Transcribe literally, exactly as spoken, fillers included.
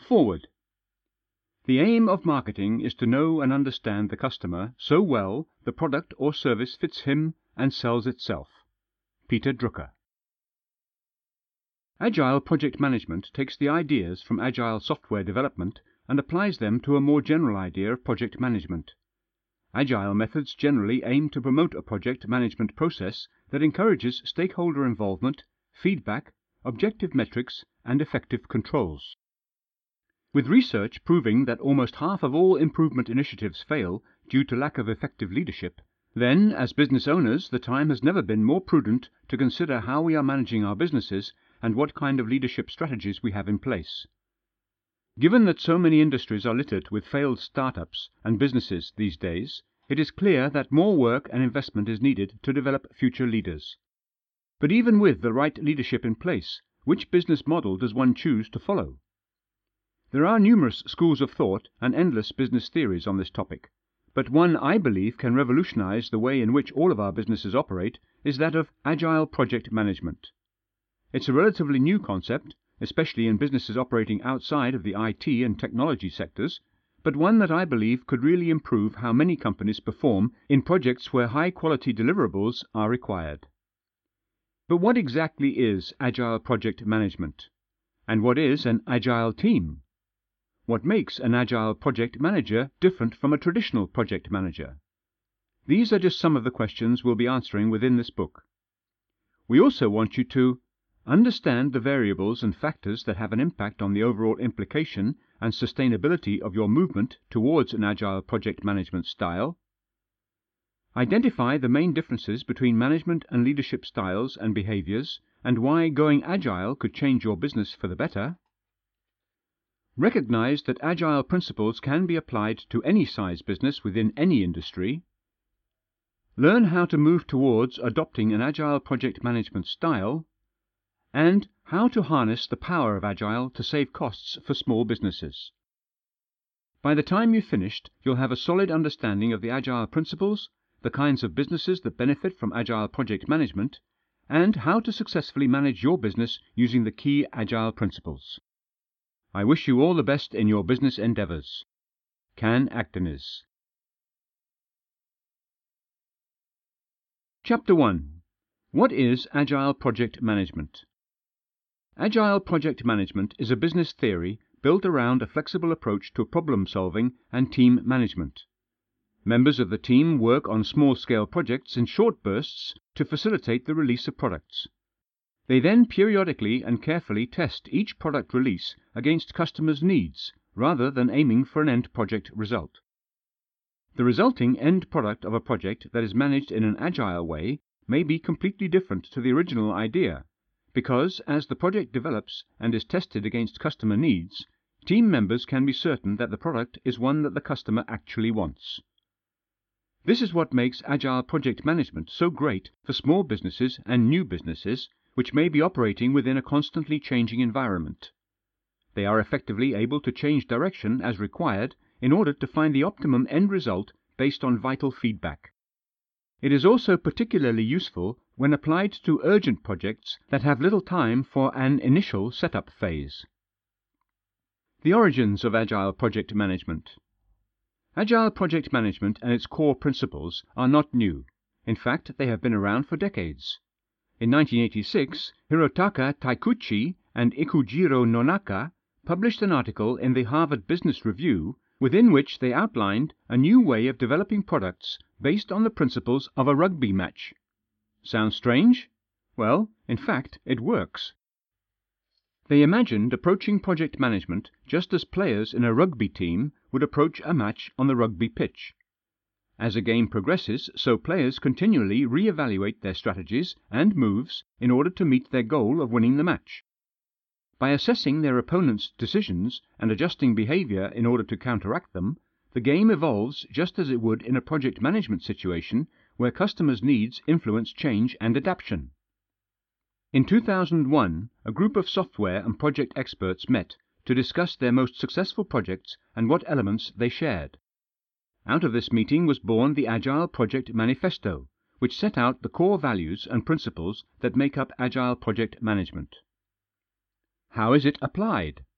Forward. The aim of marketing is to know and understand the customer so well the product or service fits him and sells itself. Peter Drucker. Agile project management takes the ideas from agile software development and applies them to a more general idea of project management. Agile methods generally aim to promote a project management process that encourages stakeholder involvement, feedback, objective metrics, and effective controls. With research proving that almost half of all improvement initiatives fail due to lack of effective leadership, then, as business owners, the time has never been more prudent to consider how we are managing our businesses and what kind of leadership strategies we have in place. Given that so many industries are littered with failed startups and businesses these days, it is clear that more work and investment is needed to develop future leaders. But even with the right leadership in place, which business model does one choose to follow? There are numerous schools of thought and endless business theories on this topic, but one I believe can revolutionize the way in which all of our businesses operate is that of agile project management. It's a relatively new concept, especially in businesses operating outside of the I T and technology sectors, but one that I believe could really improve how many companies perform in projects where high-quality deliverables are required. But what exactly is agile project management? And what is an agile team? What makes an agile project manager different from a traditional project manager? These are just some of the questions we'll be answering within this book. We also want you to understand the variables and factors that have an impact on the overall implication and sustainability of your movement towards an agile project management style. Identify the main differences between management and leadership styles and behaviors, and why going agile could change your business for the better. Recognize that agile principles can be applied to any size business within any industry. Learn how to move towards adopting an agile project management style, and how to harness the power of agile to save costs for small businesses. By the time you've finished, you'll have a solid understanding of the agile principles, the kinds of businesses that benefit from agile project management, and how to successfully manage your business using the key agile principles. I wish you all the best in your business endeavors. Can Actonis. Chapter one. What is Agile Project Management? Agile project management is a business theory built around a flexible approach to problem solving and team management. Members of the team work on small-scale projects in short bursts to facilitate the release of products. They then periodically and carefully test each product release against customers' needs, rather than aiming for an end project result. The resulting end product of a project that is managed in an agile way may be completely different to the original idea, because as the project develops and is tested against customer needs, team members can be certain that the product is one that the customer actually wants. This is what makes agile project management so great for small businesses and new businesses, which may be operating within a constantly changing environment. They are effectively able to change direction as required in order to find the optimum end result based on vital feedback. It is also particularly useful when applied to urgent projects that have little time for an initial setup phase. The origins of agile project management. Agile project management and its core principles are not new. In fact, they have been around for decades. In nineteen eighty-six, Hirotaka Taikuchi and Ikujiro Nonaka published an article in the Harvard Business Review within which they outlined a new way of developing products based on the principles of a rugby match. Sounds strange? Well, in fact, it works. They imagined approaching project management just as players in a rugby team would approach a match on the rugby pitch. As a game progresses, so players continually re-evaluate their strategies and moves in order to meet their goal of winning the match. By assessing their opponent's decisions and adjusting behavior in order to counteract them, the game evolves just as it would in a project management situation where customers' needs influence change and adaptation. In two thousand one, a group of software and project experts met to discuss their most successful projects and what elements they shared. Out of this meeting was born the Agile Project Manifesto, which set out the core values and principles that make up agile project management. How is it applied?